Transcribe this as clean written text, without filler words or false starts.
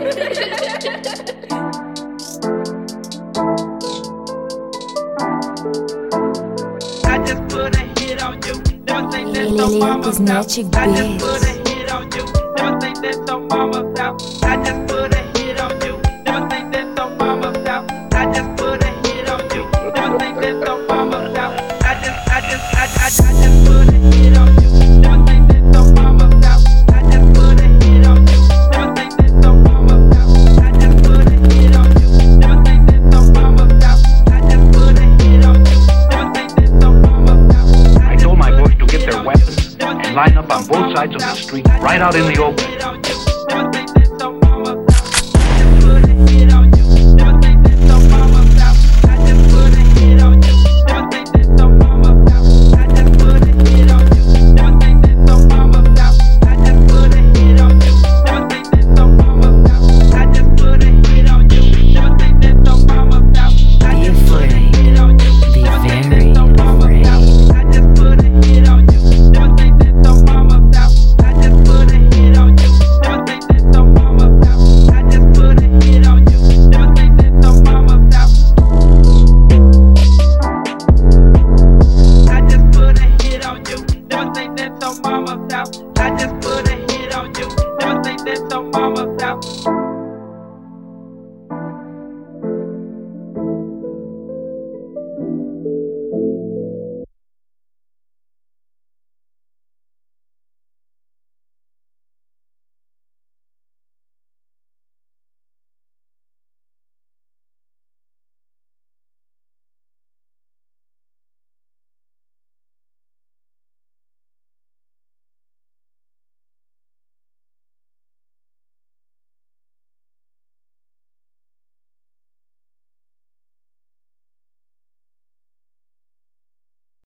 I just put a hit on you. Never think that so mama's out. I just put a hit on you. Never think that so mama's out. I just put a hit on you. Never think that so mama's out. I just put a hit on you. Never think that so mama's out. I just put a hit on you. Never think that so mama's out. I just put a hit on you. Never think that so mama's out. I just put a hit on you. Never think that so mama's out. I just put a hit on you. Never think that so mama's out. I told my boys to get their weapons and line up on both sides of the street, right out in the open.